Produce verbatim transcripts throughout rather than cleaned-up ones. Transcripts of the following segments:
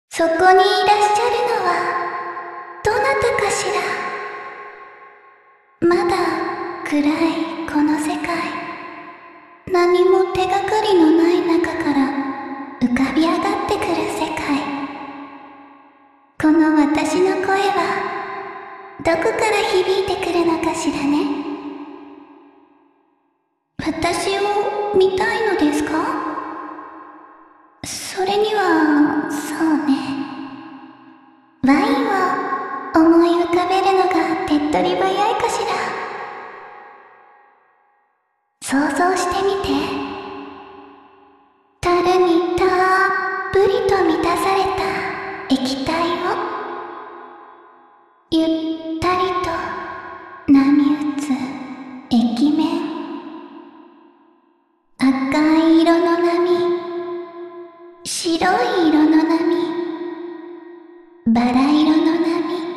そこにいらっしゃるのは、どなたかしら。まだ暗いこの世界。何も手がかりのない中から浮かび上がってくる世界。この私の声は、どこから響いてくるのかしらね。私を見たいのですか？それには、そうね。ワインを思い浮かべるのが手っ取り早いかしら。想像してみて。樽にたっぷりと満たされた液体を、ゆったりと波打つ液面。赤い色の波、白い色の波、バラ色の波。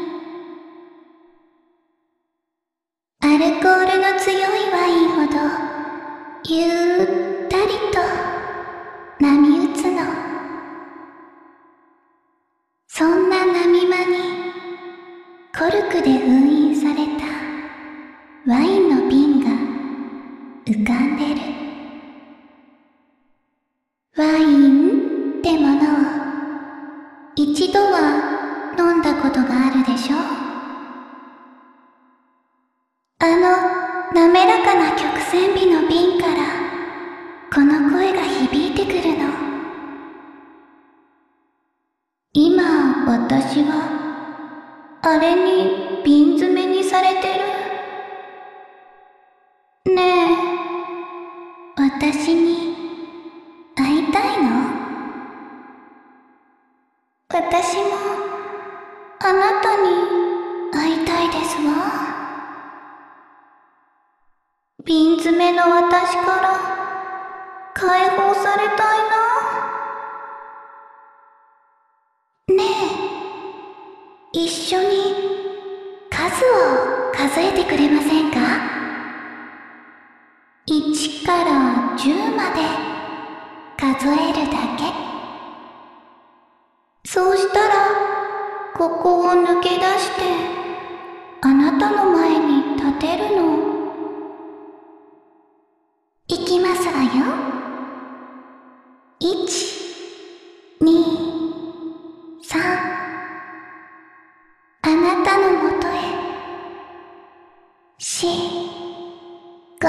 アルコールの強いワインほどゆったりと波打つの。そんな波間にコルクで封印されたワインの瓶が浮かんでる。ワインってものを一度は飲んだことがあるでしょ？あの滑らかな曲線美の瓶からこの声が響いてくるの。今私はあれに瓶詰めにされてる。ねえ、私に会いたいの？私もあなたに会いたいですわ。瓶詰めの私から解放されたいな。ねえ、一緒に数を数えてくれませんか？いちからじゅうまで数えるだけ。そうしたらここを抜け出してあなたの前に立てるの。いきますわよ。いち、に、さん。あなたのもとへ。し、ご、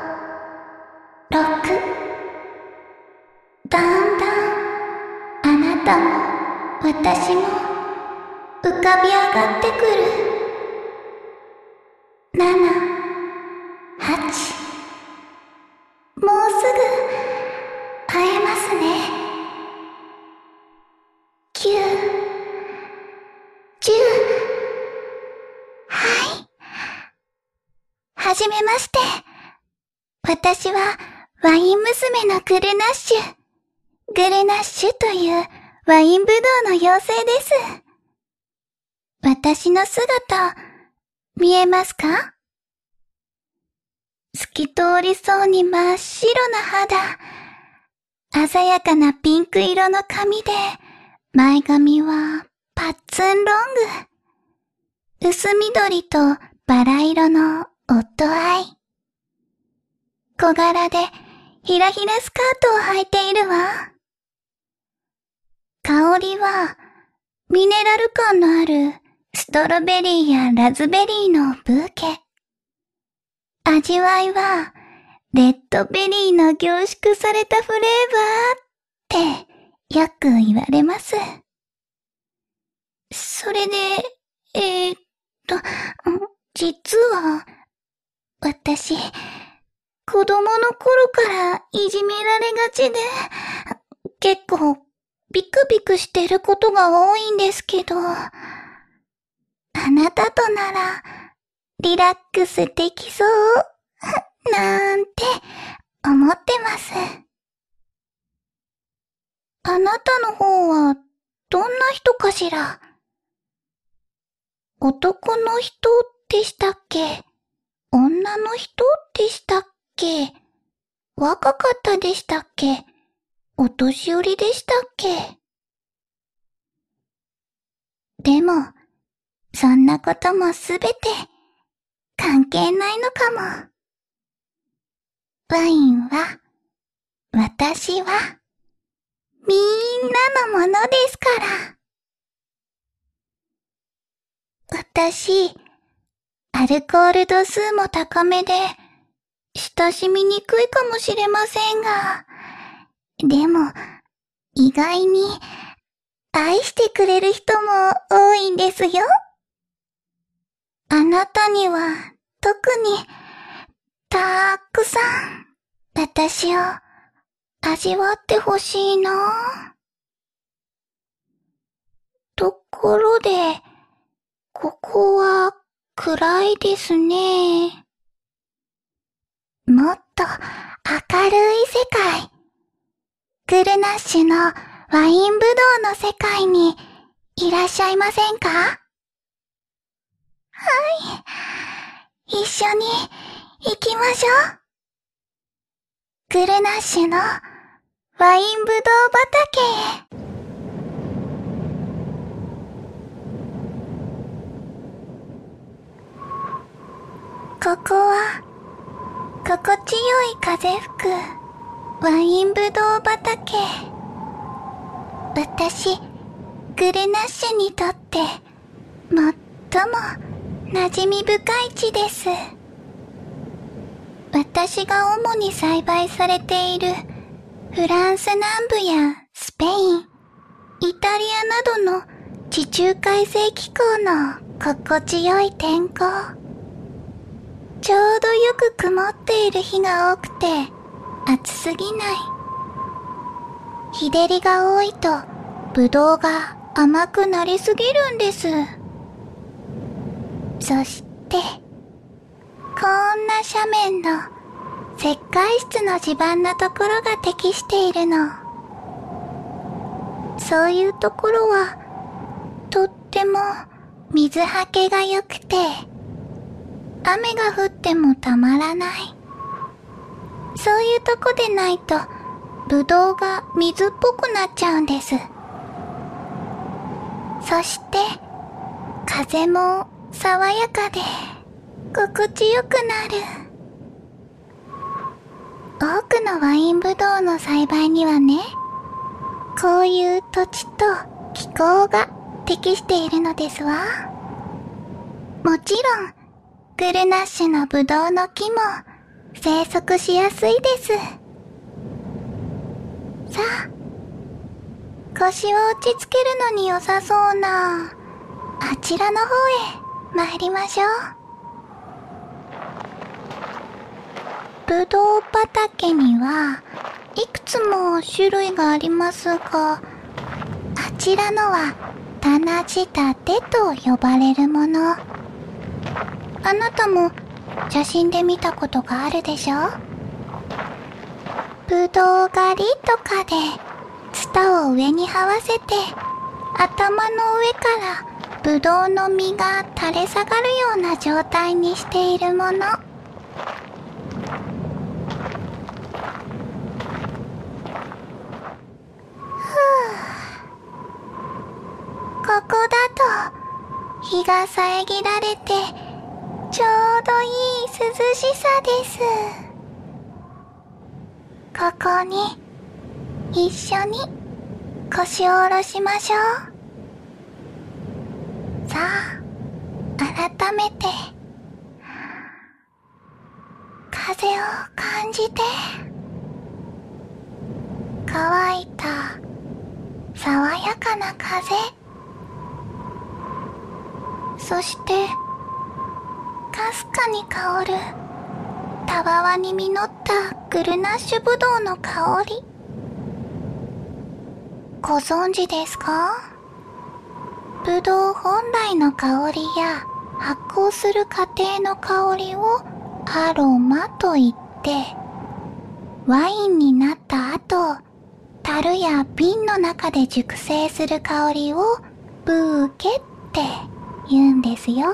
ろく。だんだんあなたも私も浮かび上がってくる。なな、はち。もうすぐ会えますね。きゅう、じゅう。はい。はじめまして。私はワイン娘のグルナッシュ。グルナッシュというワインブドウの妖精です。私の姿、見えますか？透き通りそうに真っ白な肌、鮮やかなピンク色の髪で、前髪はパッツンロング。薄緑とバラ色の夫愛。小柄でひらひらスカートを履いているわ。香りはミネラル感のあるストロベリーやラズベリーのブーケ。味わいはレッドベリーの凝縮されたフレーバーってよく言われます。それで、えー、っと、実は私、子供の頃からいじめられがちで、結構ビクビクしてることが多いんですけど、あなたとならリラックスできそう、なんて思ってます。あなたの方はどんな人かしら？男の人でしたっけ？女の人でしたっけ？若かったでしたっけ？お年寄りでしたっけ？ でも、そんなこともすべて関係ないのかも。ワインは、私は、みんなのものですから。私、アルコール度数も高めで、親しみにくいかもしれませんが、でも、意外に、愛してくれる人も多いんですよ。あなたには、特に、たくさん、私を、味わってほしいな。ところで、ここは暗いですね。もっと明るい世界。グルナッシュのワインブドウの世界にいらっしゃいませんか？はい。一緒に行きましょう。グルナッシュのワインブドウ畑へ。ここは心地よい風吹くワインブドウ畑。私、グルナッシュにとって最も馴染み深い地です。私が主に栽培されているフランス南部やスペイン、イタリアなどの地中海性気候の心地よい天候。ちょうどよく曇っている日が多くて暑すぎない。日照りが多いとブドウが甘くなりすぎるんです。そしてこんな斜面の石灰質の地盤のところが適しているの。そういうところはとっても水はけが良くて雨が降ってもたまらない。そういうとこでないとブドウが水っぽくなっちゃうんです。そして風も爽やかで心地よくなる。多くのワインブドウの栽培にはね、こういう土地と気候が適しているのですわ。もちろんグルナッシュのブドウの木も生息しやすいです。さあ、腰を落ち着けるのに良さそうなあちらの方へ参りましょう。ブドウ畑にはいくつも種類がありますが、あちらのは棚仕立てと呼ばれるもの。あなたも写真で見たことがあるでしょ？ブドウ狩りとかでツタを上に這わせて頭の上からブドウの実が垂れ下がるような状態にしているもの。ここだと日が遮られてちょうどいい涼しさです。ここに一緒に腰を下ろしましょう。さあ、改めて風を感じて、乾いた爽やかな風、そしてかすかに香るたわわに実ったグルナッシュブドウの香り。ご存知ですか？ブドウ本来の香りや発酵する過程の香りをアロマと言って、ワインになった後、樽や瓶の中で熟成する香りをブーケって言うんですよ。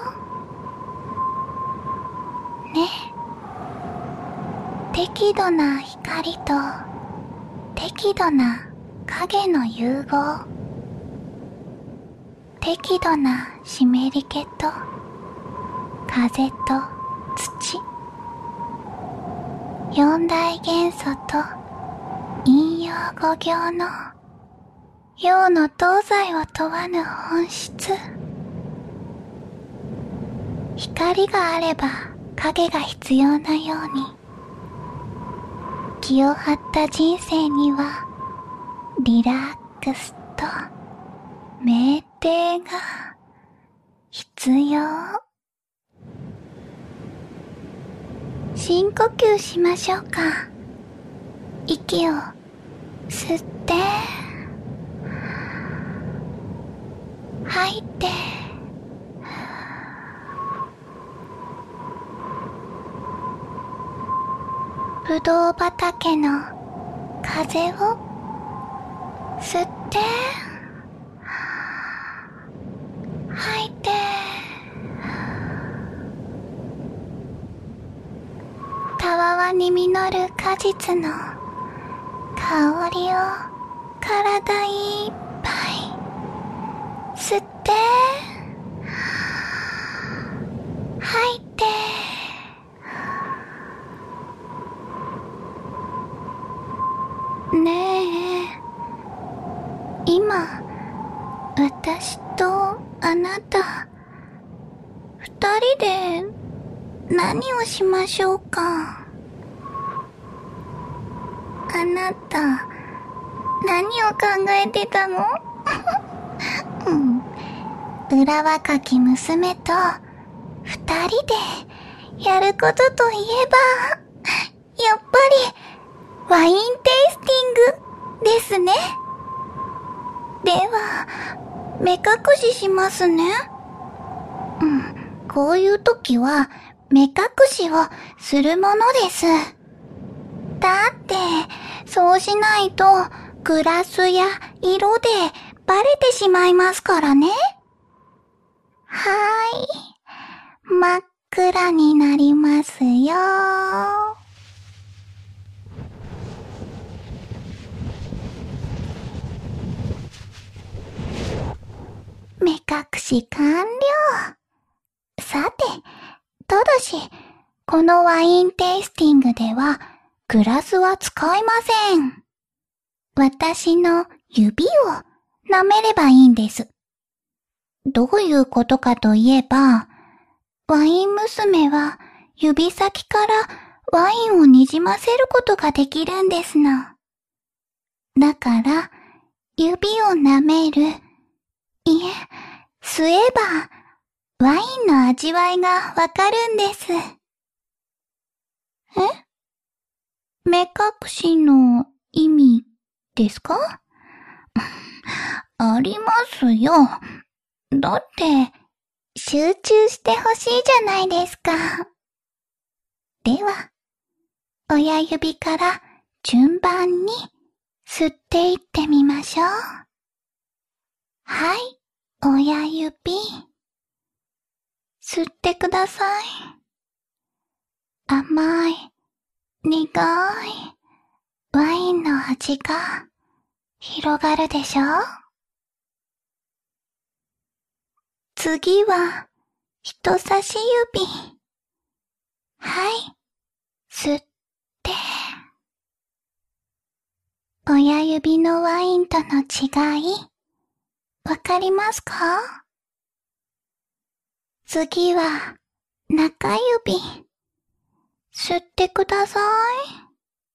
ね。適度な光と適度な影の融合。 適度な湿り気と風と土、四大元素と陰陽五行の陽の東西を問わぬ本質。光があれば影が必要なように、気を張った人生にはリラックスと酩酊が必要。深呼吸しましょうか。息を吸って吐いて、ぶどう畑の風を吸って吐いて、たわわに実る果実の香りを体いっぱい吸って吐いて、ねえ、今私とあなた二人で何をしましょうか。あなた何を考えてたの？うん、裏若き娘と二人でやることといえば、やっぱりワインテイスティングですね。では目隠ししますね。うん、こういう時は目隠しをするものです。だってそうしないとグラスや色でバレてしまいますからね。はーい、真っ暗になりますよ。目隠し完了。さて、ただし、このワインテイスティングではグラスは使いません。私の指を舐めればいいんです。どういうことかといえば、ワイン娘は指先からワインをにじませることができるんですの。だから、指を舐める、いえ、吸えばワインの味わいがわかるんです。え？目隠しの意味ですか？ありますよ。だって、集中してほしいじゃないですか。では、親指から順番に吸っていってみましょう。はい、親指。吸ってください。甘い、苦いワインの味が広がるでしょ？次は人差し指。はい、吸って。親指のワインとの違い、わかりますか？次は中指。吸ってください。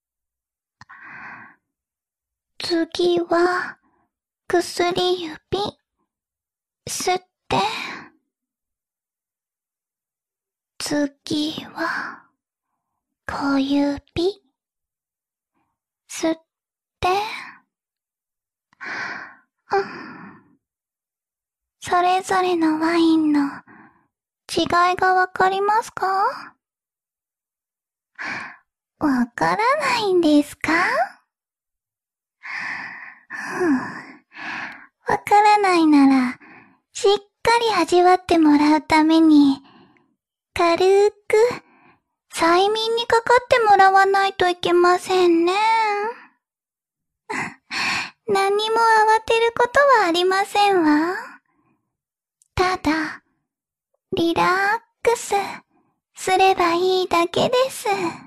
次は薬指。吸って。次は小指。吸って。うん、それぞれのワインの違いがわかりますか？わからないんですか？わからないなら、しっかり味わってもらうために、軽く催眠にかかってもらわないといけませんね。何も慌てることはありませんわ。 リラックスすればいいだけです。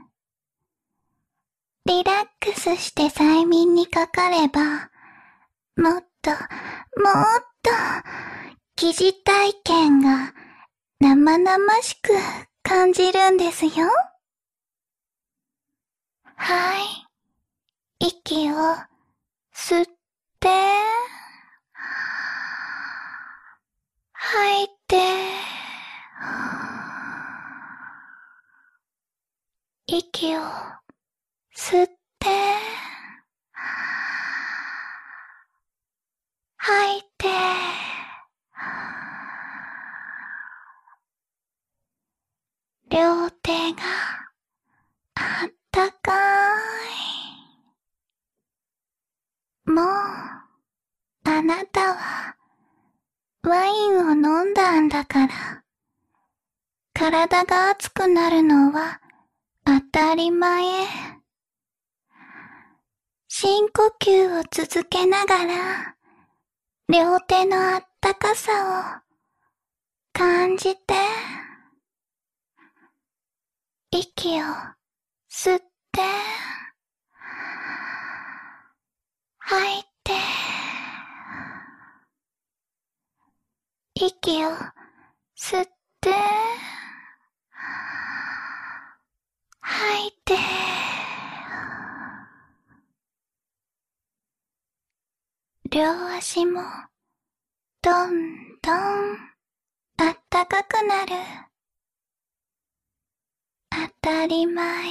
リラックスして催眠にかかれば、もっと、もっと、疑似体験が生々しく感じるんですよ。はい。息を吸って、吐いて、息を吸って、吐いて、両手があったかい。もう、あなたはワインを飲んだんだから、体が熱くなるのは当たり前。深呼吸を続けながら、両手のあったかさを感じて、息を吸って、吐いて、息を吸って、吐いて、両足もどんどんあったかくなる。当たり前。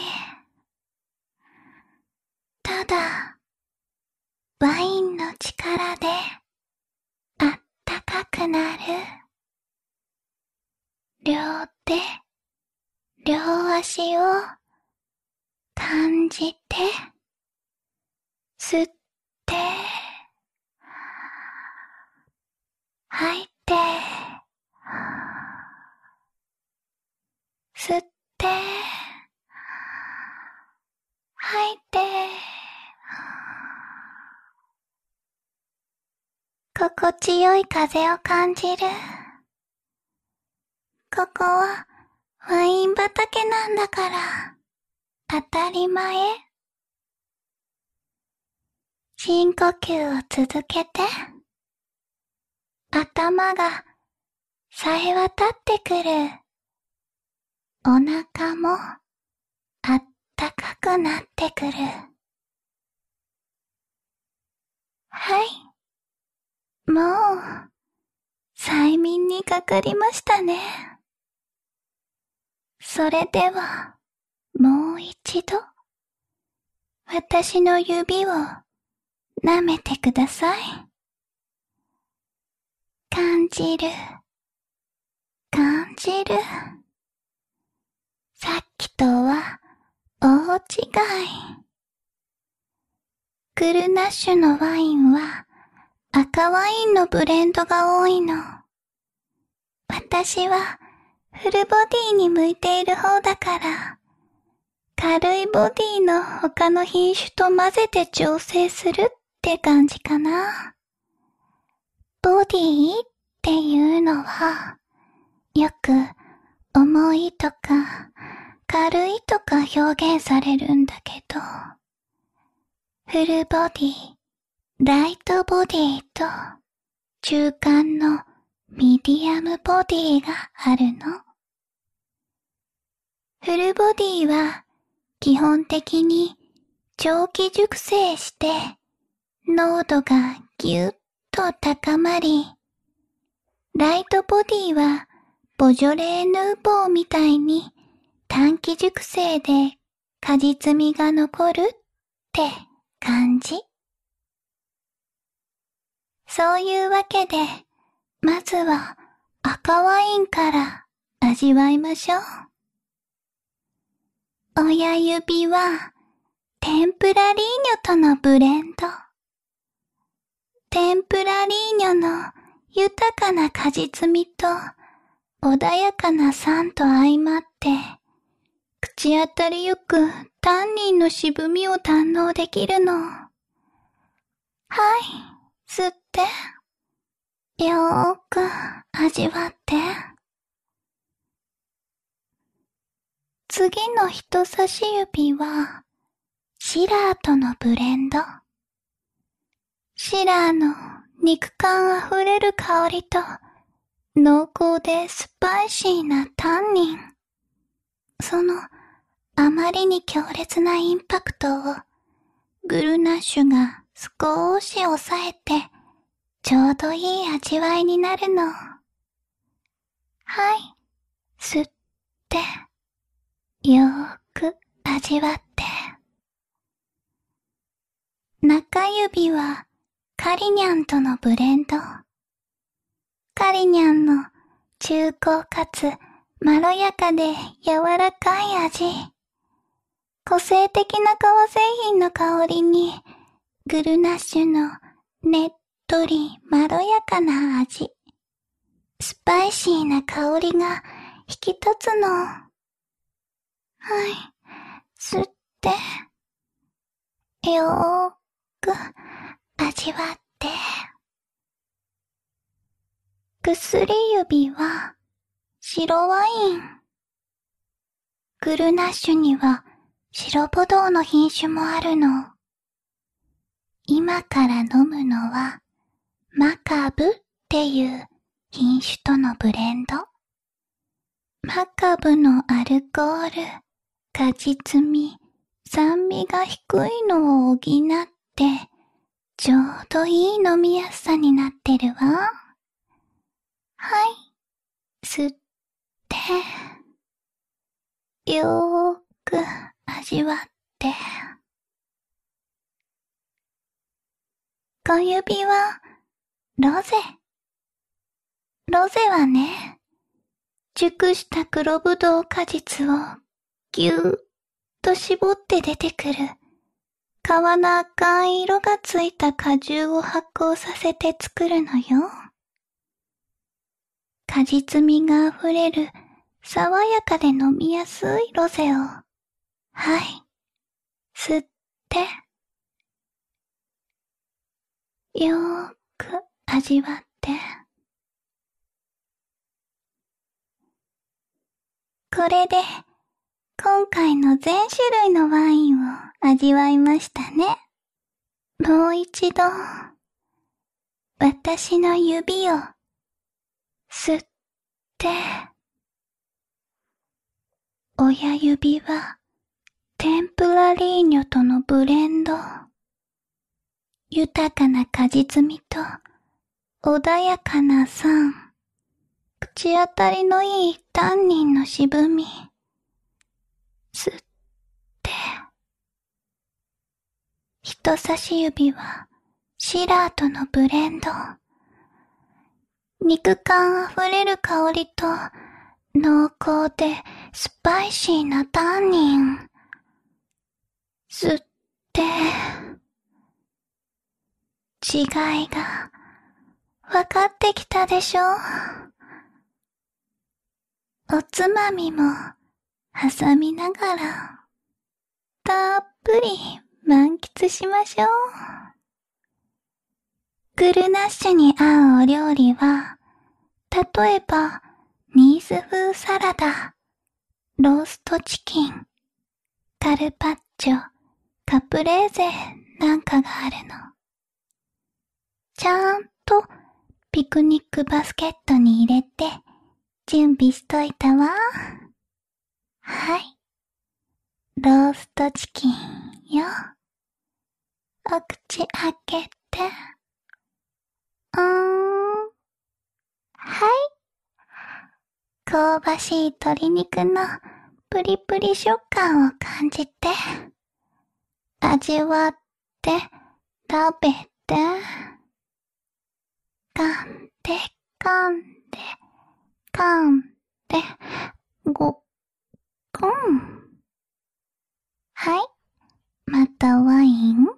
ただ、ワインの力であったかくなる。両手、両足を感じて、吸って、吐いて、吸って、吐いて、心地よい風を感じる。ここはワイン畑なんだから、当たり前。深呼吸を続けて、頭が冴え渡ってくる。お腹もあったかくなってくる。はい。もう、催眠にかかりましたね。それでは、もう一度、私の指を舐めてください。感じる、感じる。さっきとは大違い。グルナッシュのワインは赤ワインのブレンドが多いの。私はフルボディに向いている方だから、軽いボディの他の品種と混ぜて調整するって感じかな。ボディっていうのは、よく重いとか軽いとか表現されるんだけど、フルボディ、ライトボディと中間のミディアムボディがあるの。フルボディは基本的に長期熟成して濃度がぎゅっと高まり、ライトボディはボジョレーヌーボーみたいに短期熟成で果実味が残るって感じ。そういうわけで、まずは赤ワインから味わいましょう。親指はテンプラリーニョとのブレンド。テンプラリーニョの豊かな果実味と穏やかな酸と相まって、口当たりよくタンニンの渋みを堪能できるの。はい、吸って、よーく味わって。 次の人差し指は、シラーとのブレンド。シラーの肉感あふれる香りと、濃厚でスパイシーなタンニン。その、あまりに強烈なインパクトを、グルナッシュが少し抑えて、ちょうどいい味わいになるの。はい。吸って、よーく味わって。中指はカリニャンとのブレンド。カリニャンの重厚かつまろやかで柔らかい味。個性的な革製品の香りに、グルナッシュのねっとりまろやかな味。スパイシーな香りが引き立つの。はい。吸って、よーく味わって。薬指は白ワイン。グルナッシュには白ブドウの品種もあるの。今から飲むのはマカブっていう品種とのブレンド。マカブのアルコール、果実味、酸味が低いのを補って、ちょうどいい飲みやすさになってるわ。はい。吸って、よーく味わって。小指は、ロゼ。ロゼはね、熟した黒ぶどう果実をぎゅーっと絞って出てくる、皮の赤い色がついた果汁を発酵させて作るのよ。果実味があふれる、爽やかで飲みやすいロゼを、はい、吸って、よーく味わって。これで、今回の全種類のワインを味わいましたね。もう一度、私の指を、吸って、親指は、テンプラリーニョとのブレンド。豊かな果実味と、穏やかな酸。口当たりのいいタンニンの渋み。吸って。人差し指はシラーとのブレンド。肉感あふれる香りと濃厚でスパイシーなタンニン。吸って。違いが分かってきたでしょ？おつまみも挟みながらたっぷり満喫しましょう。グルナッシュに合うお料理は、例えばニース風サラダ、ローストチキン、カルパッチョ、カプレーゼなんかがあるの。ちゃんとピクニックバスケットに入れて準備しといたわ。はい。ローストチキンよ。お口開けて。うーん。はい。香ばしい鶏肉のプリプリ食感を感じて、味わって、食べて、噛んで、噛んで、噛んで、ごっくん。はい。またワイン。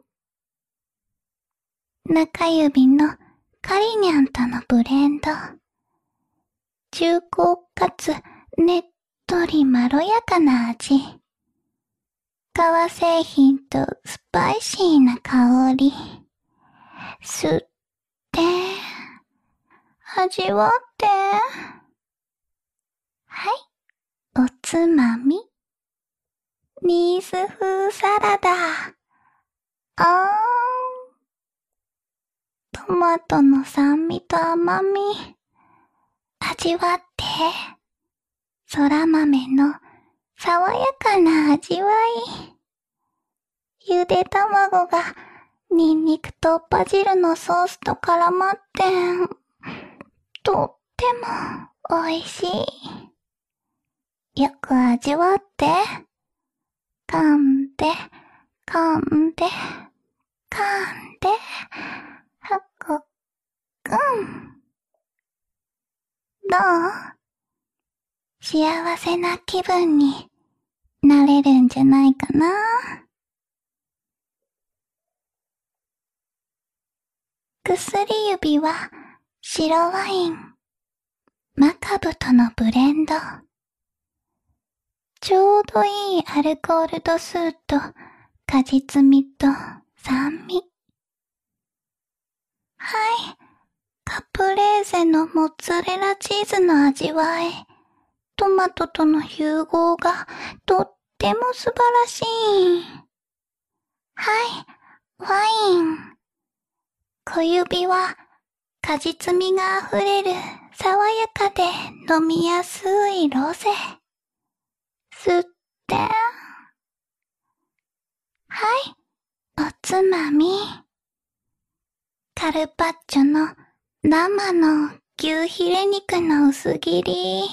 中指のカリニャンとのブレンド。重厚かつねっとりまろやかな味。革製品とスパイシーな香り。吸って、味わって。はい。おつまみ。 ニース風サラダ。あーん。トマトの酸味と甘み。味わって。そら豆の爽やかな味わい。ゆで卵がニンニクとバジルのソースと絡まって、とっても美味しい。よく味わって。噛んで、噛んで、噛んで、はこくん。どう？幸せな気分になれるんじゃないかな。薬指は白ワイン、マカブとのブレンド。ちょうどいいアルコール度数と果実味と酸味。はい。カプレーゼのモッツァレラチーズの味わい。トマトとの融合がとっても素晴らしい。はい。ワイン。小指は果実味があふれる爽やかで飲みやすいロゼ。吸って。はい。おつまみ。カルパッチョの生の牛ヒレ肉の薄切り。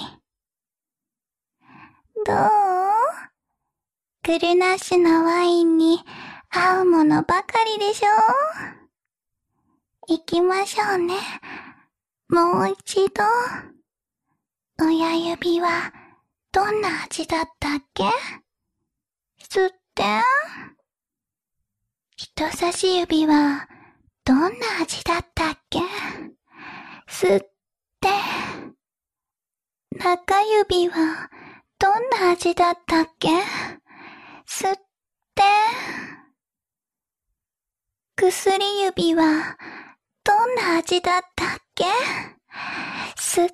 どう？グルナッシュのワインに合うものばかりでしょ？行きましょうね。もう一度。親指はどんな味だったっけ？吸って。人差し指はどんな味だったっけ？吸って。中指はどんな味だったっけ？吸って。薬指はどんな味だったっけ？吸って。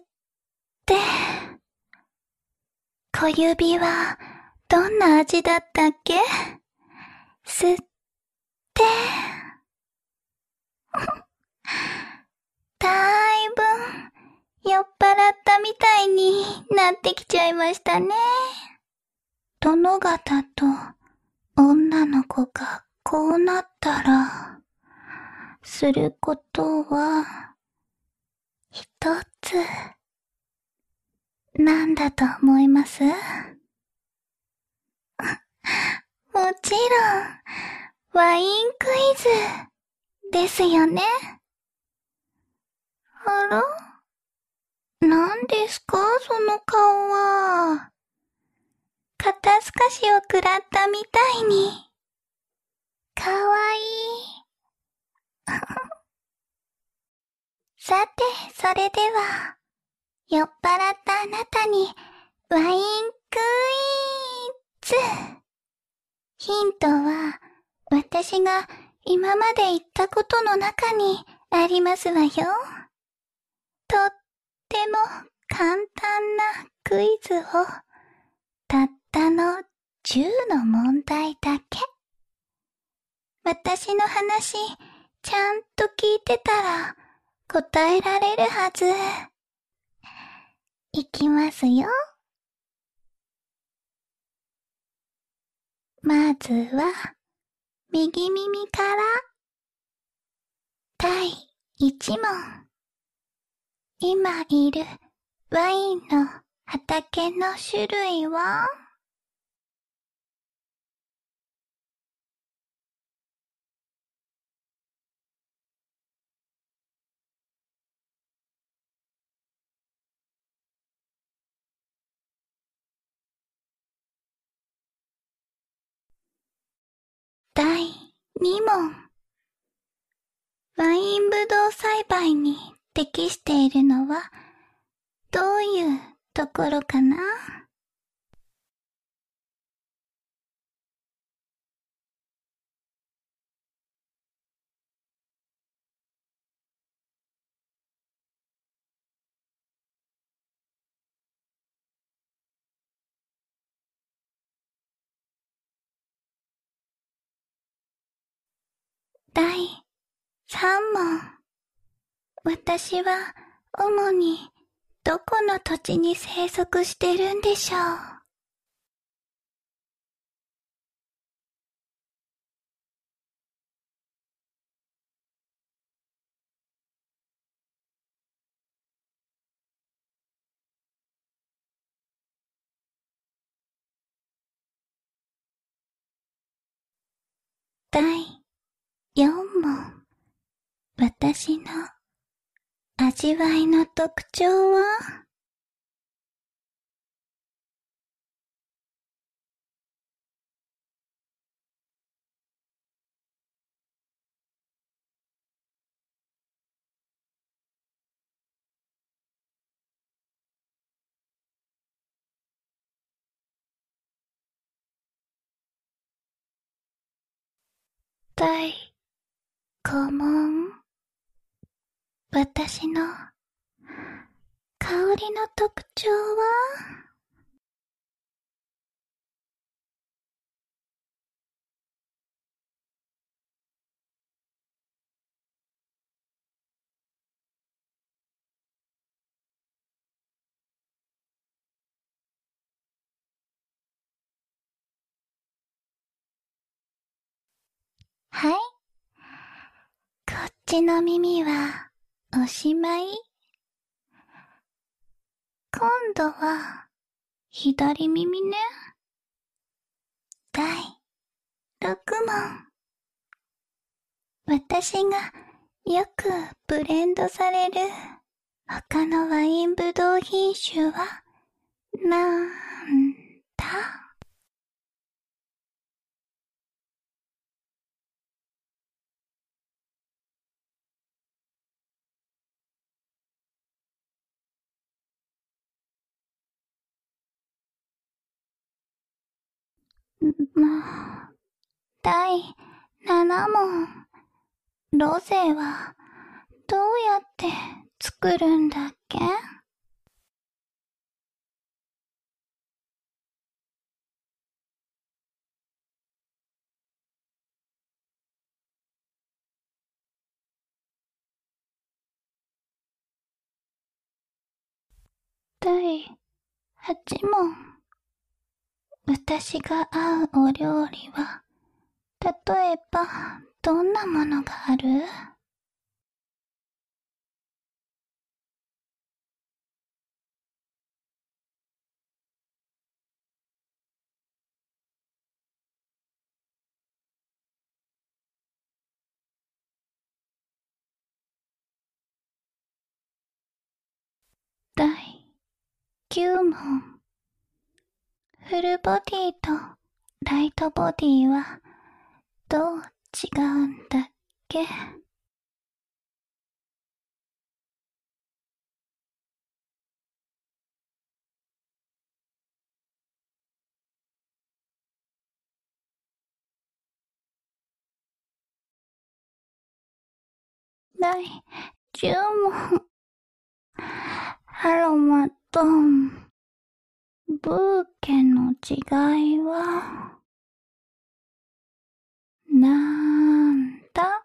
小指はどんな味だったっけ？吸って。だいぶ酔っ払ったみたいになってきちゃいましたね。殿方と女の子がこうなったら、することは一つ。なんだと思います？もちろん、ワインクイズですよね。あら？何ですかその顔は。肩透かしを食らったみたいに。かわいい。さて、それでは、酔っ払ったあなたに、ワインクイズ。ヒントは、私が今まで言ったことの中にありますわよ。とっても簡単なクイズを、たったのじゅうの問題だけ。私の話、ちゃんと聞いてたら答えられるはず。いきますよ。まずは、右耳から。だいいち問。今いるワインの畑の種類は？だいに問。ワインブドウ栽培に適しているのはどういうところかな？ だいさん問。私は主にどこの土地に生息してるんでしょう？だいよん問。私の味わいの特徴は？だいご問。私の香りの特徴は？はい。こっちの耳はおしまい。今度は左耳ね。だいろく問。私がよくブレンドされる他のワインブドウ品種はなんだ？もう、だいなな問。ロゼはどうやって作るんだっけ？だいはち問。私が合うお料理は、例えばどんなものがある？だいきゅう問。フルボディとライトボディはどう違うんだっけ？だいじゅう問。アロマとブーケの違いはなんだ？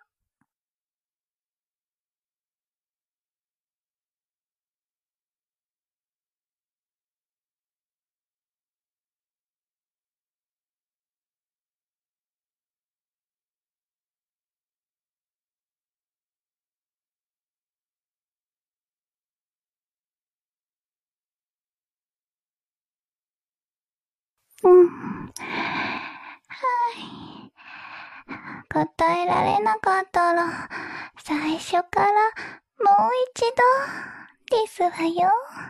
うん。はい。答えられなかったら、最初からもう一度ですわよ。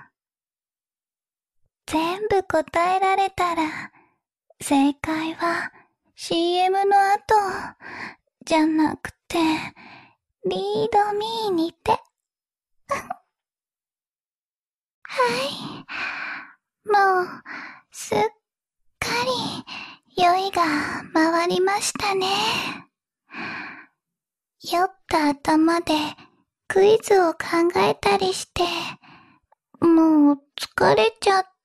全部答えられたら、正解は シーエム の後、じゃなくて、リードミーにて。はい。もう、すっかり、酔いが回りましたね。酔った頭でクイズを考えたりして、もう疲れちゃって、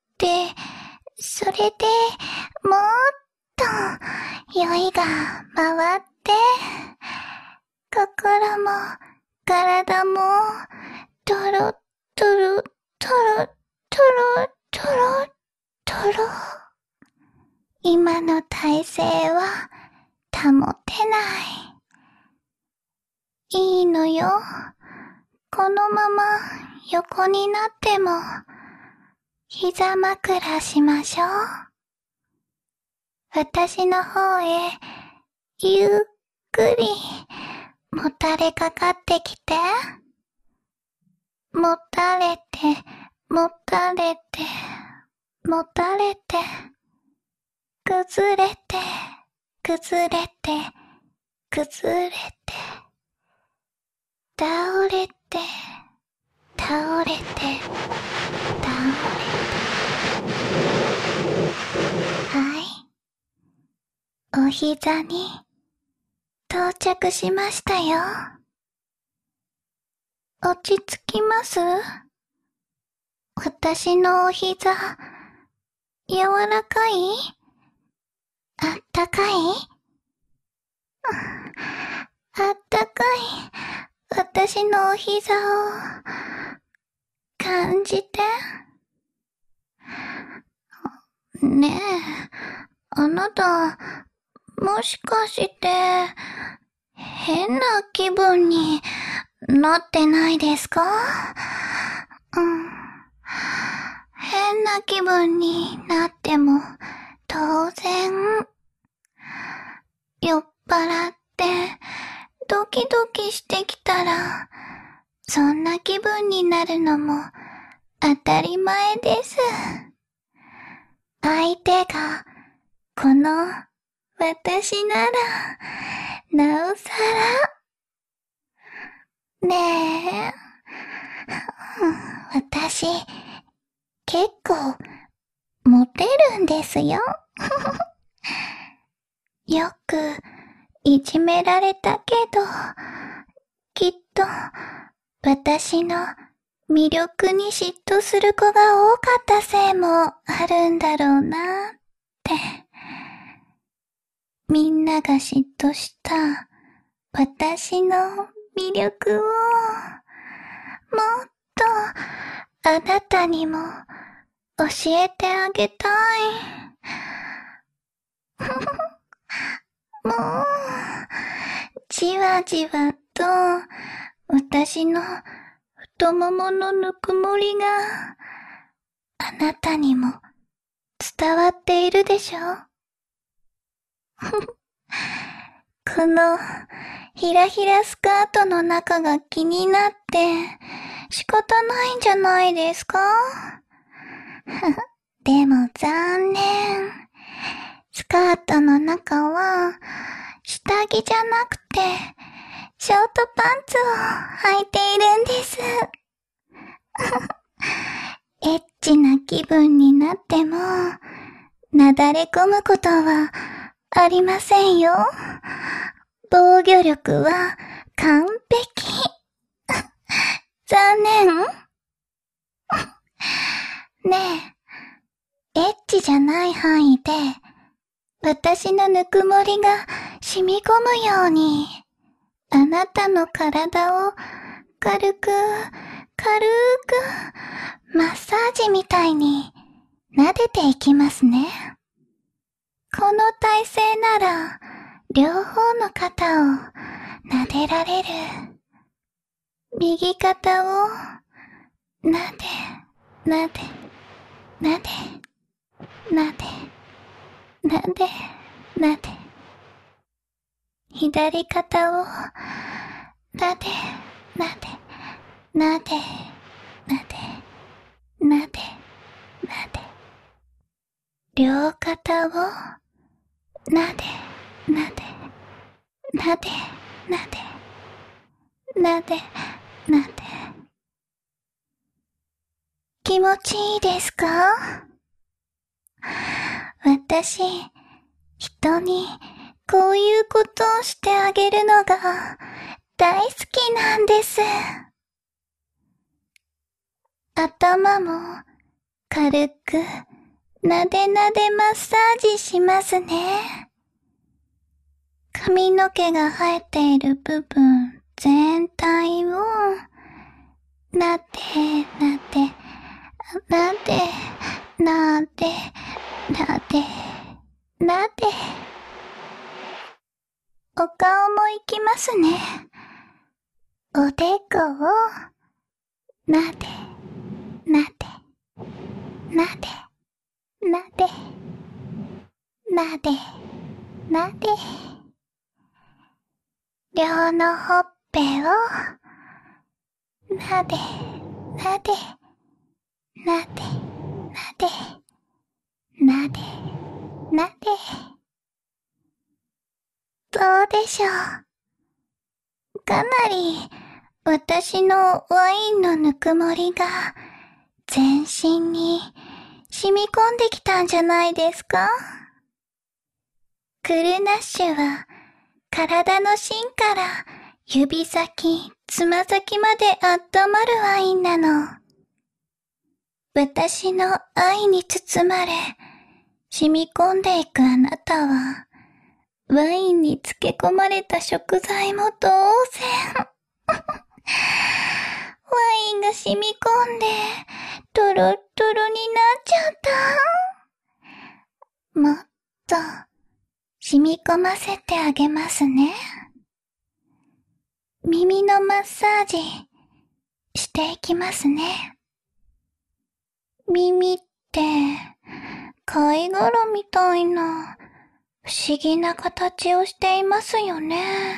それでもっと酔いが回って、 心も体もトロトロトロトロトロトロ。今の体勢は保てない。いいのよ。このまま横になっても膝枕しましょう。私の方へゆっくりもたれかかってきて。もたれて、もたれて、もたれて、崩れて、崩れて、崩れて、倒れて、倒れて、倒れて。はい。お膝に到着しましたよ。落ち着きます？私のお膝、柔らかい？あったかい？あったかい私のお膝を感じて。ねえ、あなた、もしかして変な気分になってないですか？うん。変な気分になっても当然。酔っ払ってドキドキしてきたら、そんな気分になるのも当たり前です。相手がこの私ならなおさら。ねえ、私結構モテるんですよ。よくいじめられたけど、きっと私の魅力に嫉妬する子が多かったせいもあるんだろうなって。みんなが嫉妬した私の魅力をもっとあなたにも教えてあげたい。もう、じわじわと私の太もものぬくもりがあなたにも伝わっているでしょ？このひらひらスカートの中が気になって仕方ないんじゃないですか？でも残念。スカートの中は下着じゃなくてショートパンツを履いているんです。エッチな気分になってもなだれ込むことはありませんよ。防御力は完璧。残念。ねえ、エッチじゃない範囲で私のぬくもりが染み込むようにあなたの体を軽く軽くマッサージみたいに撫でていきますね。この体勢なら両方の肩を撫でられる。右肩を撫で、撫で、撫で、撫で、撫で、撫で。左肩を撫で、撫で、撫で、撫で、撫で、撫で。両肩を撫で、撫で、撫で、撫で、撫で、撫で。気持ちいいですか？私、人にこういうことをしてあげるのが大好きなんです。頭も軽くなでなでマッサージしますね。髪の毛が生えている部分全体を、なで、なで、なで、なで、なで、なで。お顔もいきますね。おでこを、なで、なで、なで、なで、なで、なで。両のほっぺを、なで、なで、なで、なで、なで、なで。どうでしょう。かなり、私のワインのぬくもりが、全身に染み込んできたんじゃないですか？クルナッシュは、体の芯から指先、つま先まで温まるワインなの。私の愛に包まれ、染み込んでいくあなたは、ワインに漬け込まれた食材も同然。ワインが染み込んで、トロットロになっちゃった。もっと、染み込ませてあげますね。耳のマッサージ、していきますね。耳って、貝殻みたいな、不思議な形をしていますよね。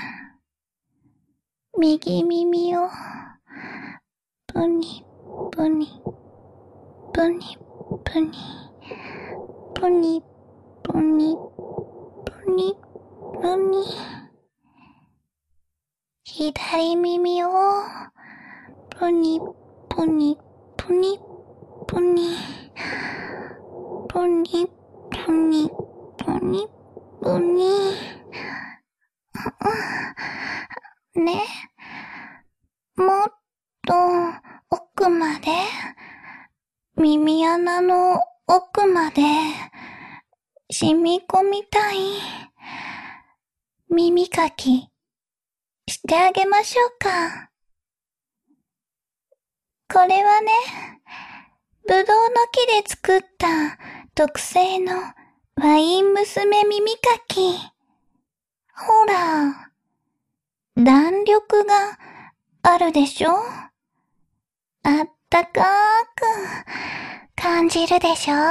右耳を、ぷに、ぷに、ぷに、ぷに、ぷに、ぷに、ぷに、ぷに。左耳を、ぷに、ぷに、ぷに、ぷに、ぷに、ぷに、ぷに、ぷに。ね。もっと奥まで、耳穴の奥まで、染み込みたい。耳かき、してあげましょうか。これはね、ぶどうの木で作った特製のワイン娘耳かき。ほら、弾力があるでしょ？あったかーく感じるでしょ？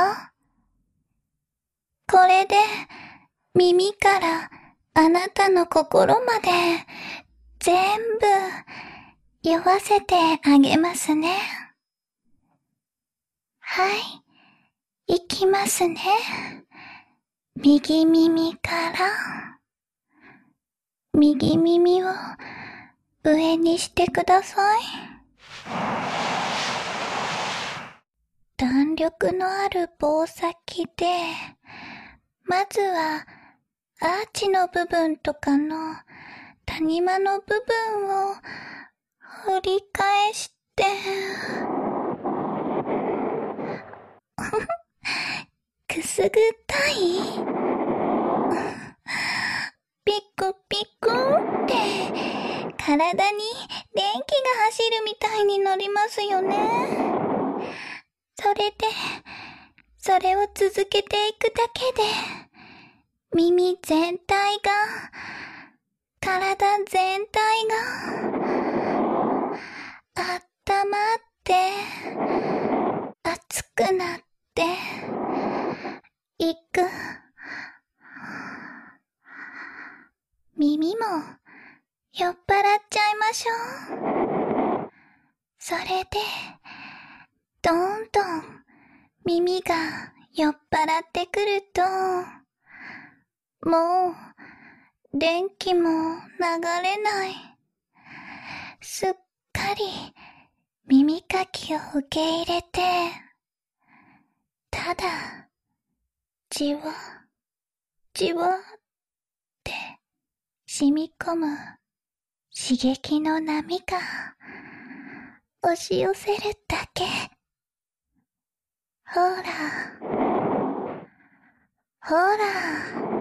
これで耳からあなたの心まで全部酔わせてあげますね。はい、いきますね。右耳から、右耳を上にしてください。弾力のある棒先で、まずはアーチの部分とかの谷間の部分を掘り返して、くすぐったい？ピクピクって体に電気が走るみたいになりますよね。それで、それを続けていくだけで、耳全体が、体全体が、あったまって、熱くなって、いく。耳も、酔っ払っちゃいましょう。それで、どんどん、耳が酔っ払ってくると、もう、電気も流れない。すっかり、耳かきを受け入れて、ただ、じわ、じわって染み込む刺激の波が押し寄せるだけ。ほら、ほら。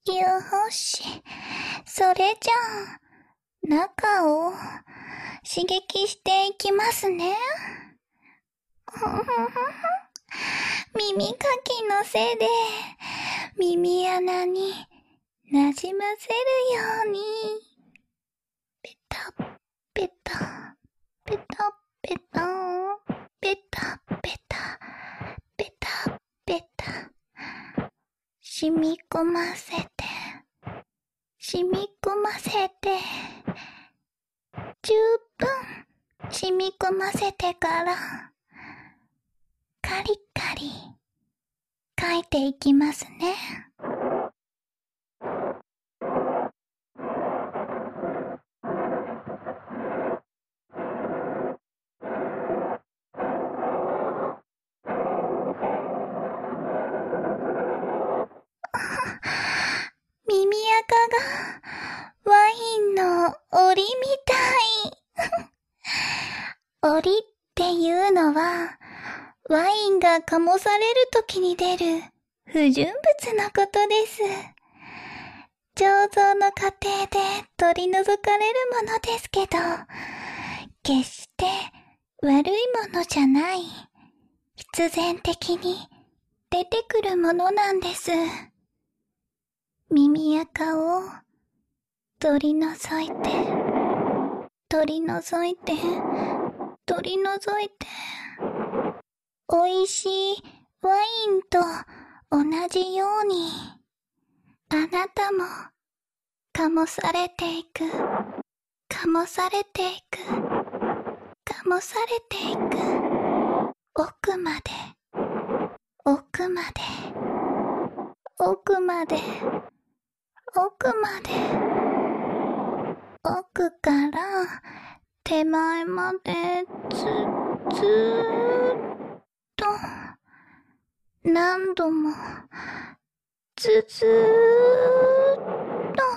よし。それじゃあ、中を刺激していきますね。耳かきの背で耳穴になじませるように、ペタペタ、ペタペタ、ペタペタ、ペタペタ、染み込ませて、染み込ませて、十分染み込ませてから、カリカリ書いていきますね。耳垢がワインの檻みたい。檻っていうのは、ワインが醸されるときに出る不純物のことです。醸造の過程で取り除かれるものですけど、決して悪いものじゃない、必然的に出てくるものなんです。耳垢を取り除いて、取り除いて、取り除いて、美味しいワインと同じように、あなたも醸されていく、醸されていく、醸されていく、奥まで、奥まで、奥まで、奥まで、奥から手前までず、ずーっと、何度も、ずずーっと、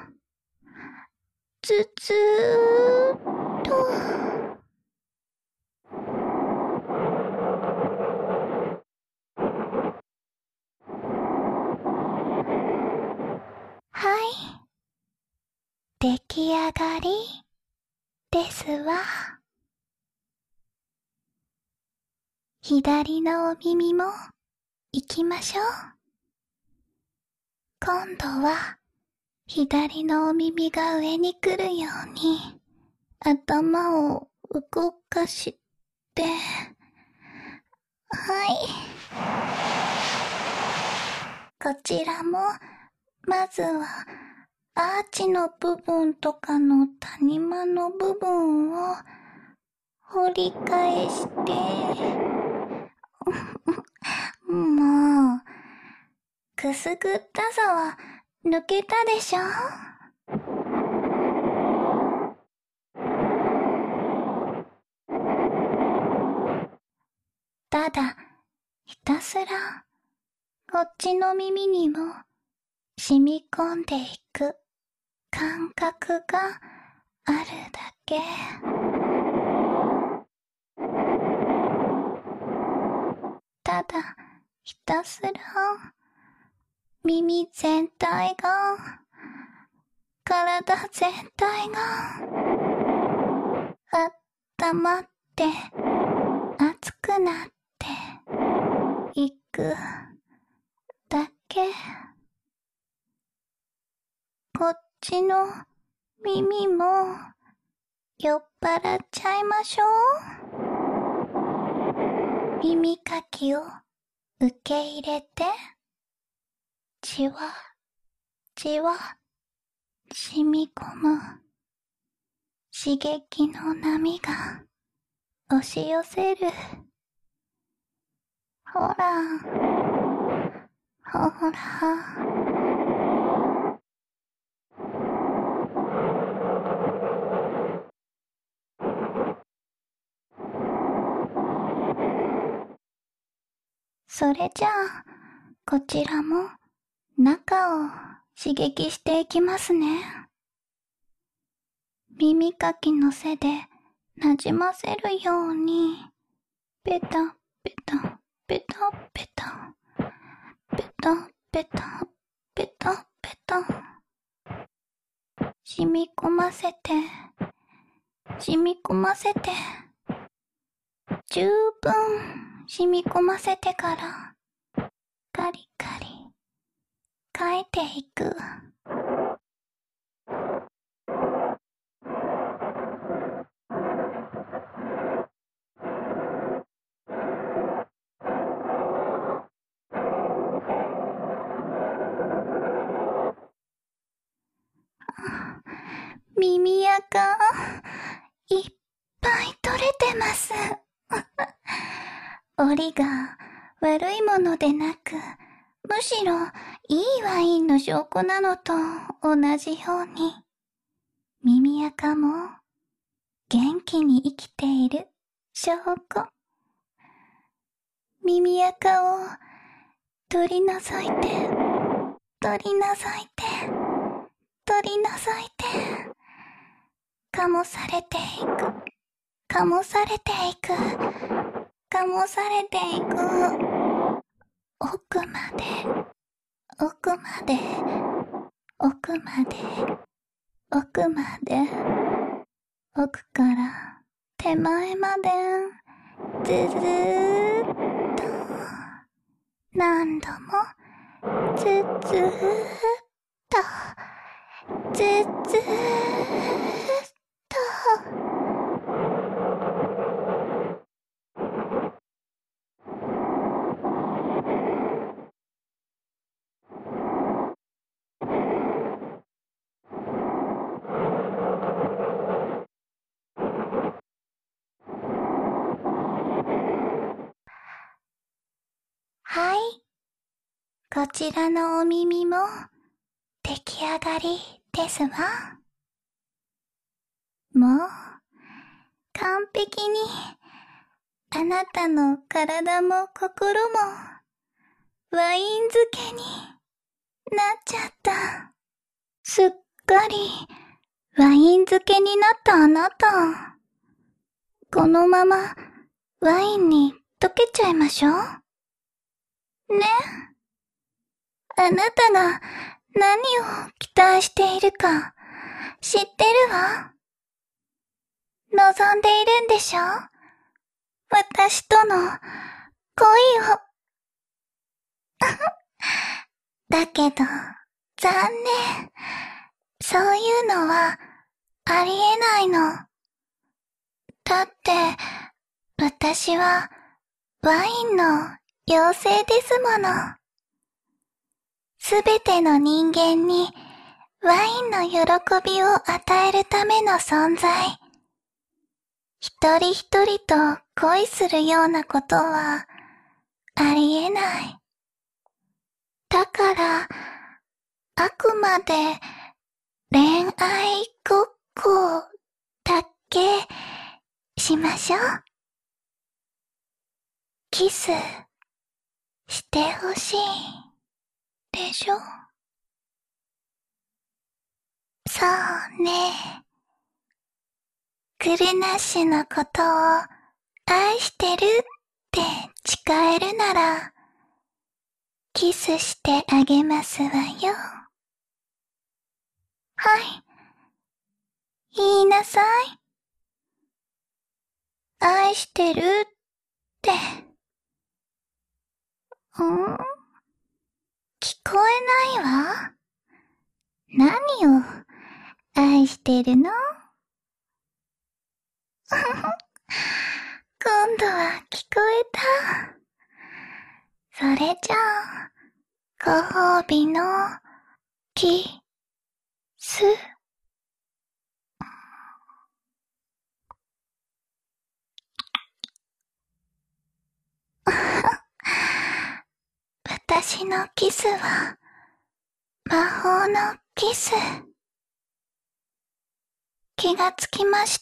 ずずーっと、はい、出来上がりですわ。左のお耳も行きましょう。今度は左のお耳が上に来るように頭を動かして、はい。こちらもまずはアーチの部分とかの谷間の部分を掘り返して、もう、くすぐったさは抜けたでしょ？ただ、ひたすら、こっちの耳にも染み込んでいく感覚があるだけ。ただ、ひたすら、耳全体が、体全体が、あったまって、熱くなっていくだけ。こっちの耳も酔っ払っちゃいましょう。耳かきを受け入れて、じわじわ染み込む刺激の波が押し寄せる。ほら、ほら。それじゃあ、こちらも中を刺激していきますね。耳かきの背でなじませるように、ペタペタペタペタ、ペタペタペタペタ。 と、染み込ませて、染み込ませて、十分染み込ませてから、カリカリ、描いていく。耳垢、いっぱい取れてます。折りが悪いものでなく、むしろいいワインの証拠なのと同じように、耳垢も元気に生きている証拠。耳垢を取り除いて、取り除いて、取り除いて、醸されていく、醸されていく、醸されていく。奥まで、奥まで、奥まで、奥まで、奥から手前まで、ずずーっと、何度も、ずずーっと、ずずーっと。はい。こちらのお耳も出来上がりですわ。もう完璧にあなたの体も心もワイン漬けになっちゃった。すっかりワイン漬けになったあなた。このままワインに溶けちゃいましょう。ね。あなたが何を期待しているか知ってるわ。望んでいるんでしょ？私との恋を。だけど、残念。そういうのはありえないの。だって、私はワインの妖精ですもの。すべての人間にワインの喜びを与えるための存在。一人一人と恋するようなことはありえない。だから、あくまで恋愛ごっこだけしましょう。キスしてほしいでしょ。そうね。グルナッシュのことを愛してるって誓えるなら、キスしてあげますわよ。はい。言いなさい。愛してるって。ん？聞こえないわ。何を愛してるの？今度は聞こえた。それじゃあ、ご褒美のキス。私のキスは魔法のキス。気がつきました？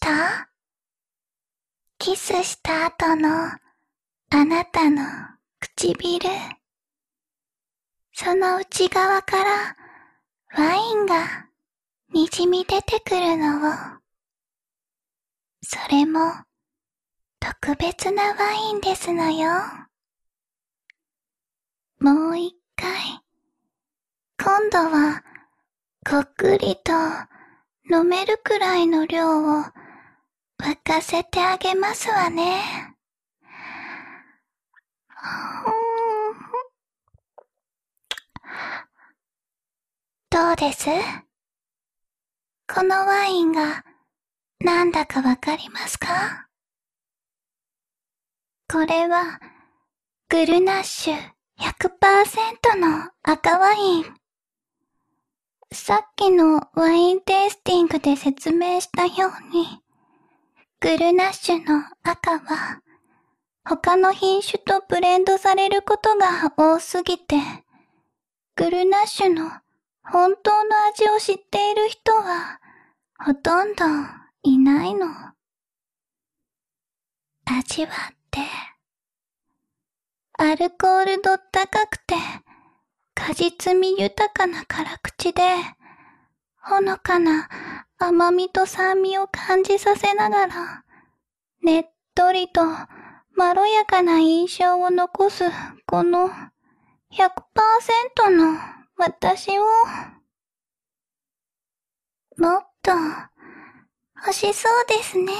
キスした後のあなたの唇。その内側からワインが滲み出てくるのを。それも特別なワインですのよ。もう一回、今度はごくりと飲めるくらいの量を沸かせてあげますわね。どうです？このワインがなんだかわかりますか？これはグルナッシュ ひゃくパーセント の赤ワイン。さっきのワインテイスティングで説明したように、グルナッシュの赤は他の品種とブレンドされることが多すぎて、グルナッシュの本当の味を知っている人はほとんどいないの。味わって。アルコール度高くて果実味豊かな辛口で、ほのかな甘みと酸味を感じさせながら、ねっとりとまろやかな印象を残すこの ひゃくパーセント の私を、もっと欲しそうですね。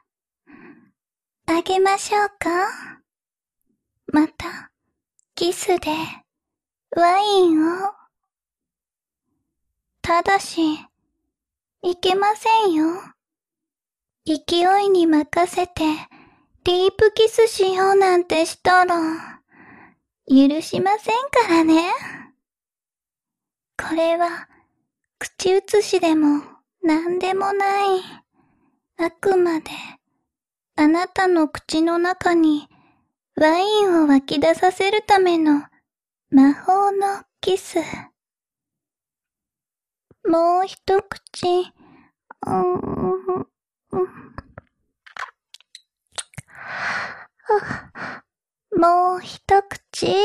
あげましょうか？またキスでワインを。ただし、いけませんよ。勢いに任せてディープキスしようなんてしたら許しませんからね。これは口移しでもなんでもない。あくまであなたの口の中にワインを湧き出させるための魔法のキス。もう一口、うーん、うんもう一口、うん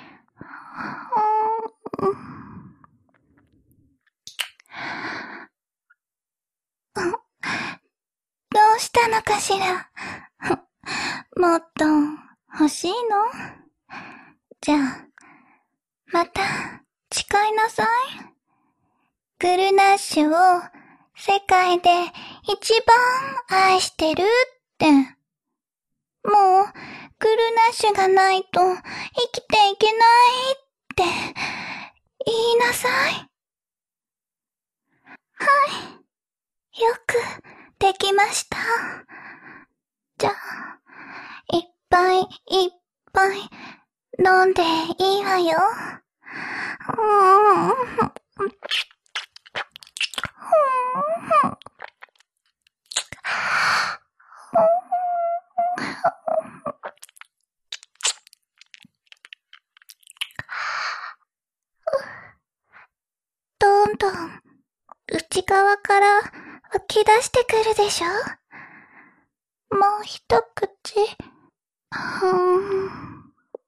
どうしたのかしら。もっと欲しいの？じゃあ、また誓いなさい。グルナッシュを世界で一番愛してるって。もう、グルナッシュがないと生きていけないって言いなさい。はい。よくできました。じゃあ、いっぱいいっぱい飲んでいいわよ。うーん。どんどん内側から湧き出してくるでしょ？もう一口。ふーん。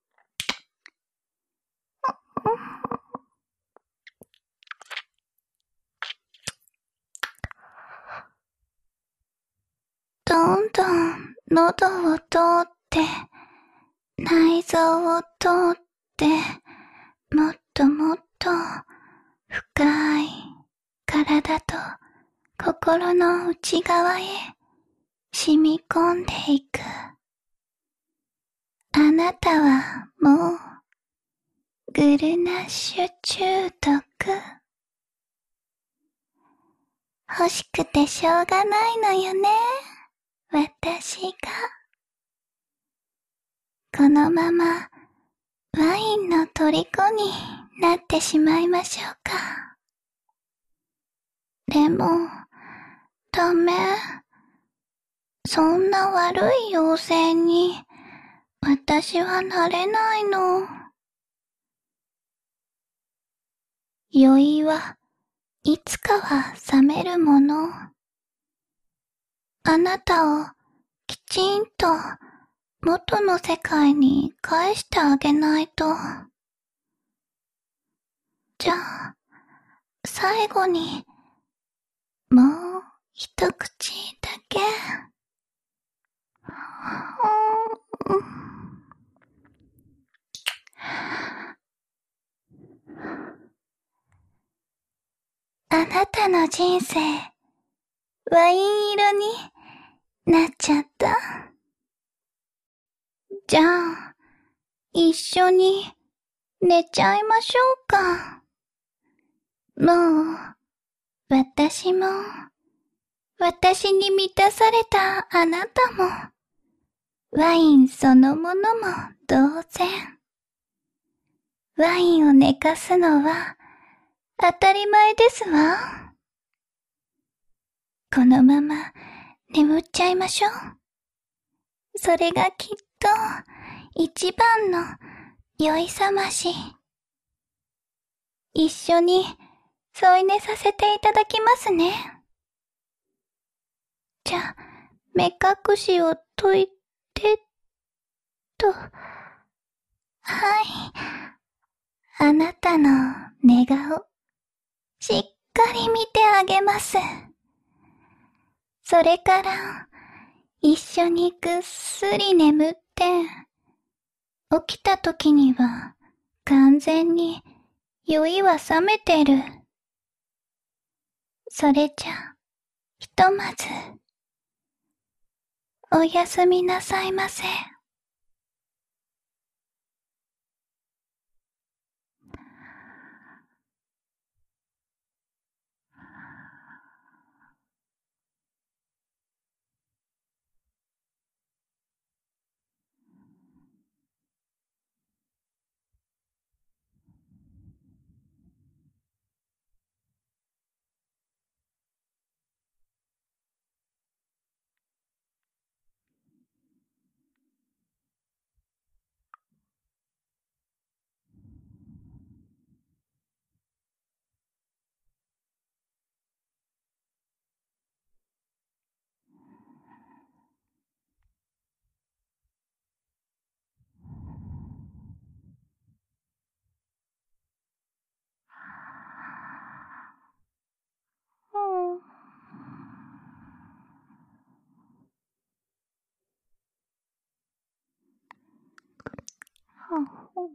どんどん喉を通って、内臓を通って、もっともっと深い体と心の内側へ染み込んでいく。あなたはもうグルナッシュ中毒。欲しくてしょうがないのよね、私が。このままワインの虜になってしまいましょうか。でも、ダメ。そんな悪い妖精に私はなれないの。酔いはいつかは冷めるもの。あなたをきちんと元の世界に返してあげないと。じゃあ、最後に、もう一口だけ。あなたの人生、ワイン色になっちゃった。じゃあ、一緒に寝ちゃいましょうか。もう、私も、私に満たされたあなたも、ワインそのものも同然。ワインを寝かすのは当たり前ですわ。このまま眠っちゃいましょう。それがきっと一番の酔いさまし。一緒に添い寝させていただきますね。じゃ、目隠しを解いて、と。はい。あなたの寝顔、しっかり見てあげます。それから、一緒にぐっすり眠って、起きた時には、完全に酔いは覚めてる。それじゃ、ひとまず、おやすみなさいませ。うん。はほ。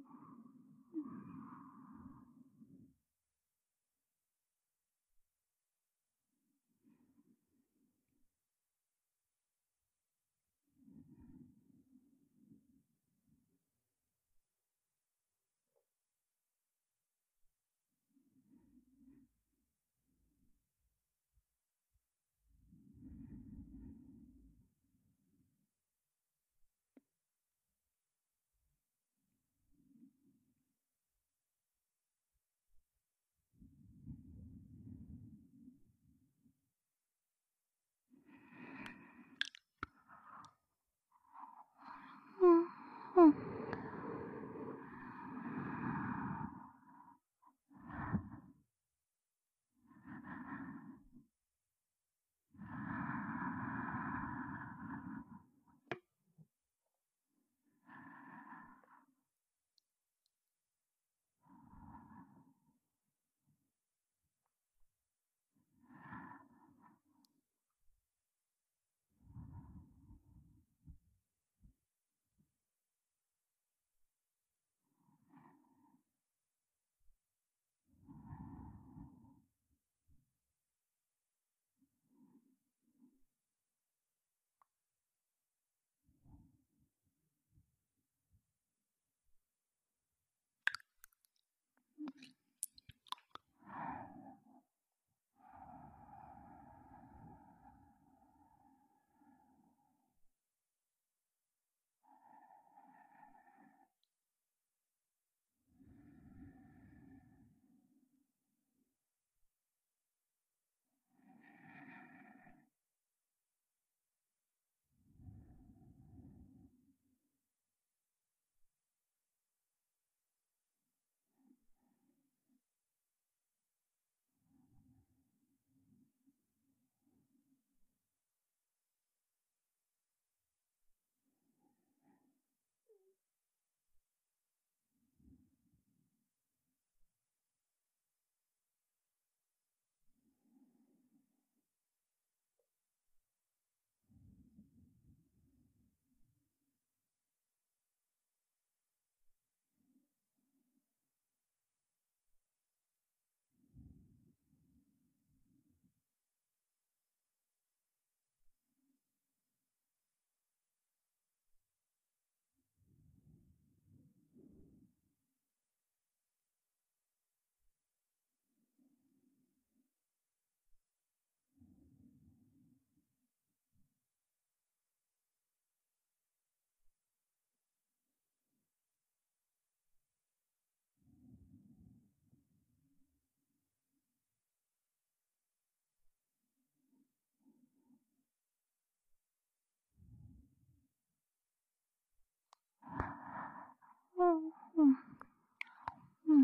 うん、うん、うん。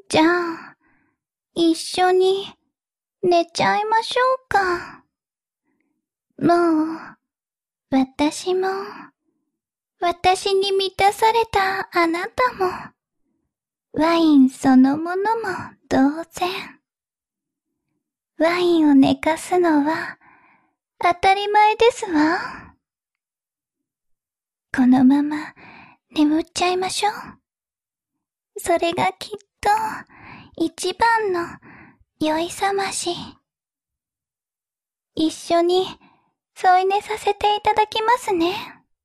じゃあ、一緒に寝ちゃいましょうか。もう、私も、私に満たされたあなたも、ワインそのものも同然。ワインを寝かすのは当たり前ですわ。このまま眠っちゃいましょう。それがきっと一番の酔いさまし。一緒に添い寝させていただきますね。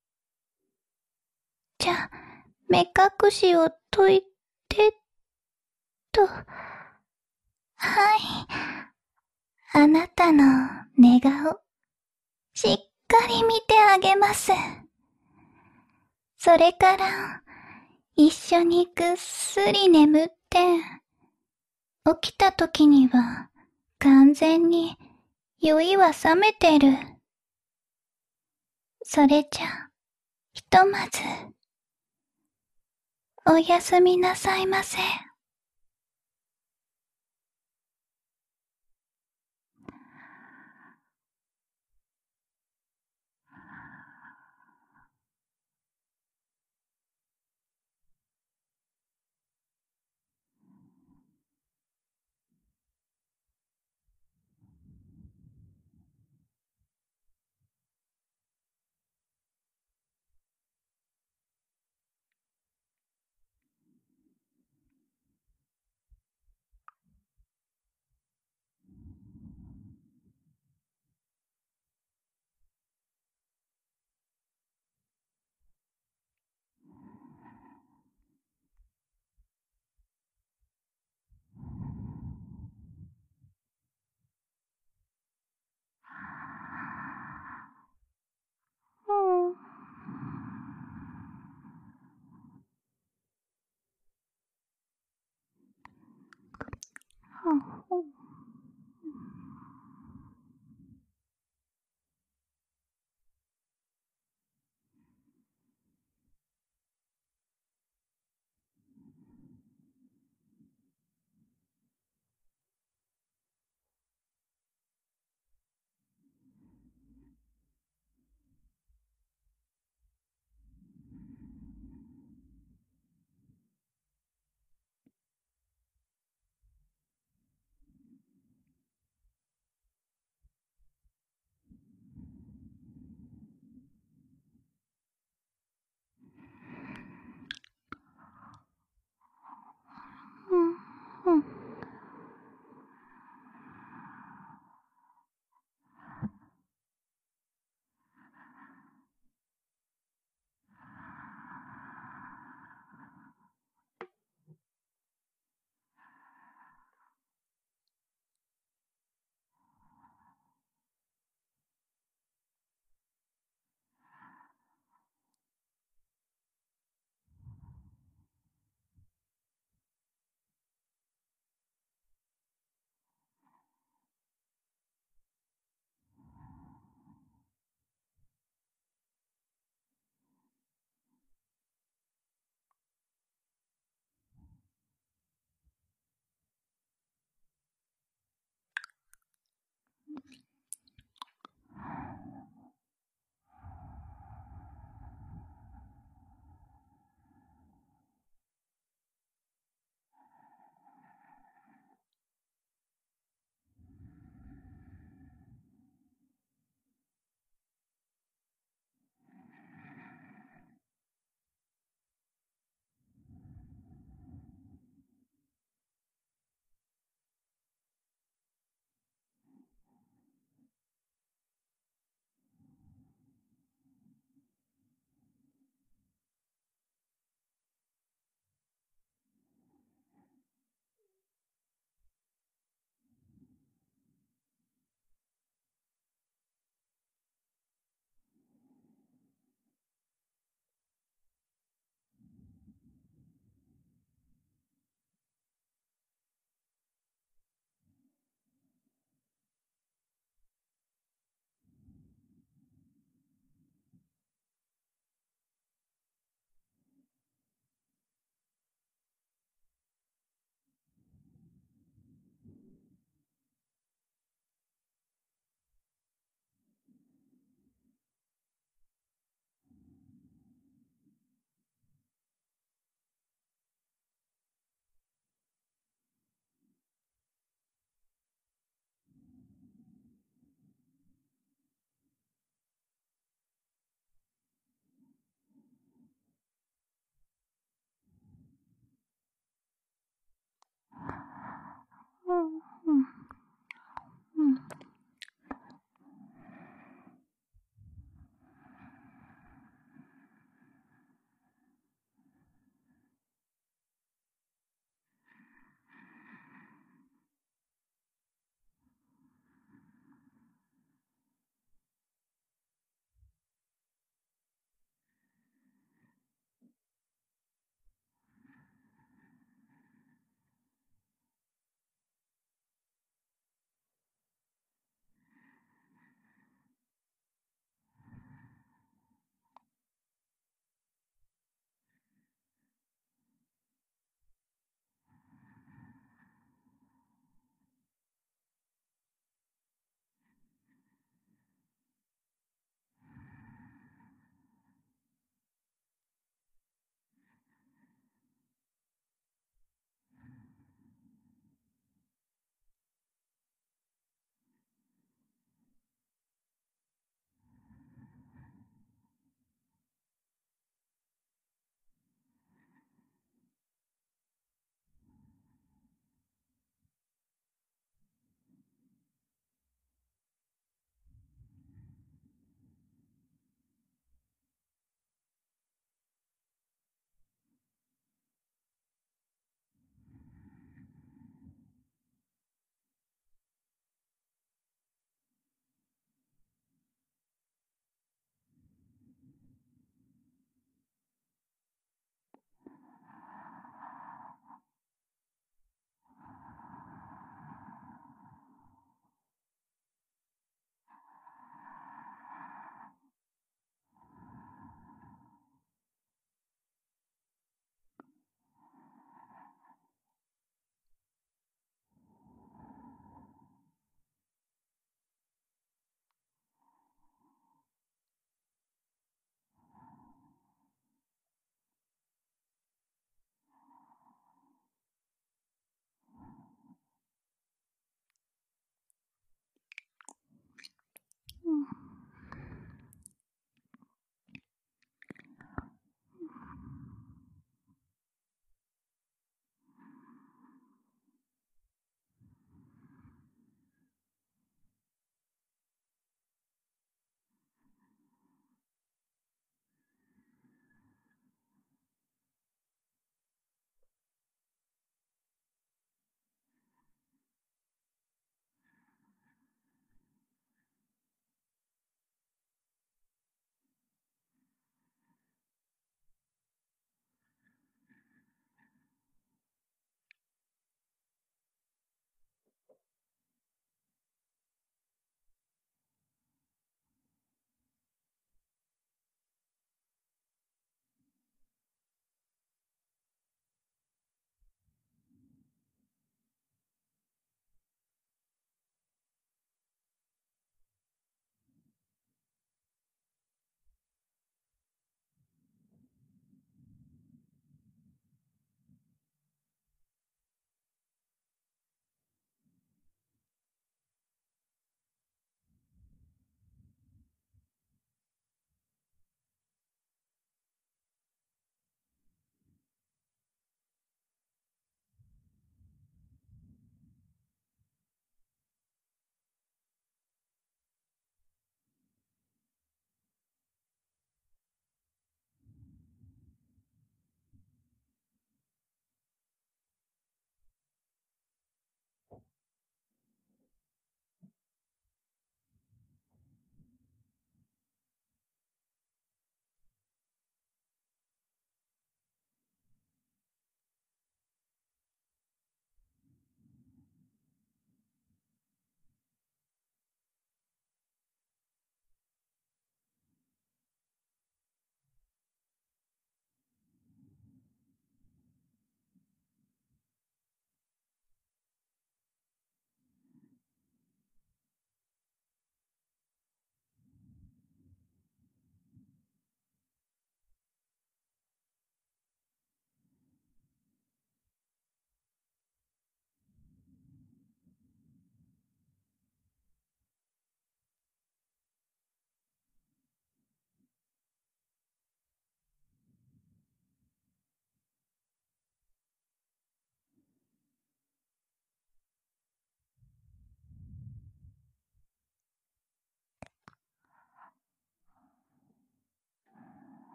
じゃ、目隠しを解いて、と。はい。あなたの寝顔、しっかり見てあげます。それから、一緒にぐっすり眠って、起きた時には、完全に酔いは覚めてる。それじゃ、ひとまず、おやすみなさいませ。うん。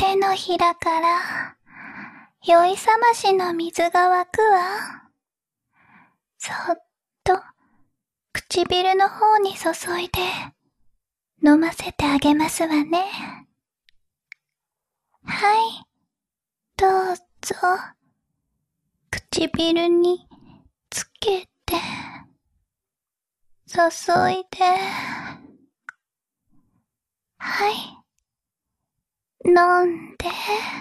手のひらから、酔いさましの水が湧くわ。そっと、唇の方に注いで、飲ませてあげますわね。はい、どうぞ。唇につけて、注いで。はい、飲んで。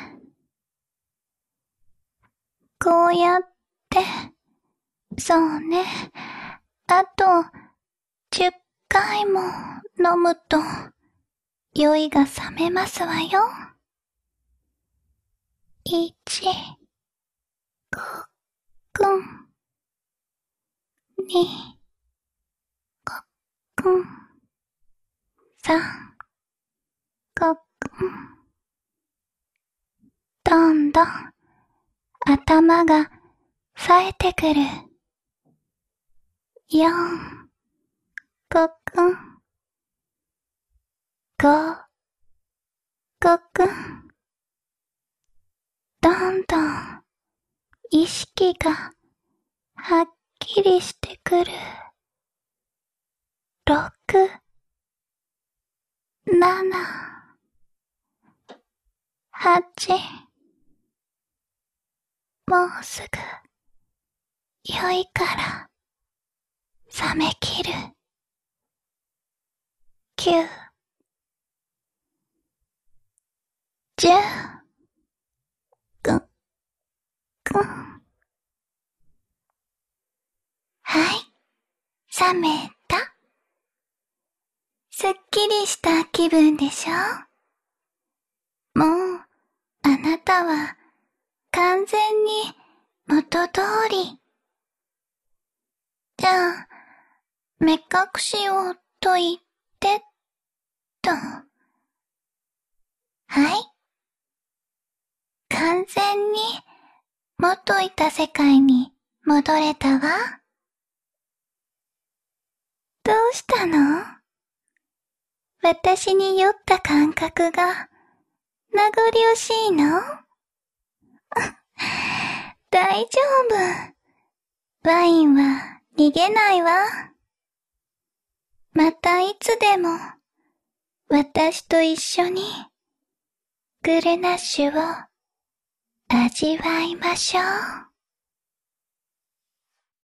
こうやって、そうね。あと、じゅっかいも飲むと、酔いが覚めますわよ。いち、ご、くん。に、ご、くん。さん、ご、くん。どんどん、頭が冴えてくる。よん、ごくん。ご、ごくん。どんどん、意識がはっきりしてくる。ろく、なな、はち、もうすぐ、酔いから、覚めきる。きゅう、じゅう、く、くん。はい、覚めた。すっきりした気分でしょ？もう、あなたは、完全に元通り。じゃあ、目隠しをと言って、と。はい。完全に元いた世界に戻れたわ。どうしたの？私に酔った感覚が名残惜しいの？大丈夫。ワインは逃げないわ。またいつでも私と一緒にグルナッシュを味わいましょう。